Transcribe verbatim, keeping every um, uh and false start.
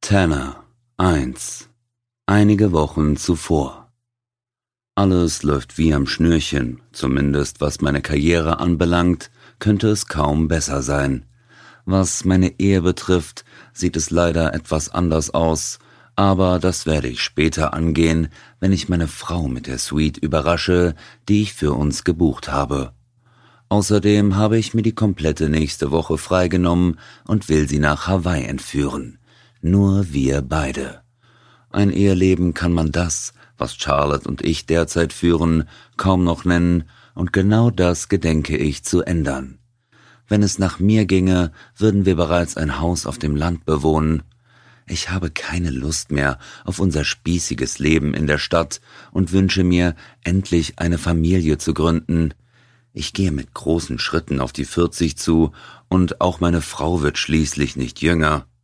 Tanner eins. Einige Wochen zuvor. Alles läuft wie am Schnürchen, zumindest was meine Karriere anbelangt, könnte es kaum besser sein. Was meine Ehe betrifft, sieht es leider etwas anders aus, aber das werde ich später angehen, wenn ich meine Frau mit der Suite überrasche, die ich für uns gebucht habe. Außerdem habe ich mir die komplette nächste Woche freigenommen und will sie nach Hawaii entführen. Nur wir beide. Ein Eheleben kann man das, was Charlotte und ich derzeit führen, kaum noch nennen, und genau das gedenke ich zu ändern. Wenn es nach mir ginge, würden wir bereits ein Haus auf dem Land bewohnen. Ich habe keine Lust mehr auf unser spießiges Leben in der Stadt und wünsche mir, endlich eine Familie zu gründen. Ich gehe mit großen Schritten auf die vierzig zu und auch meine Frau wird schließlich nicht jünger.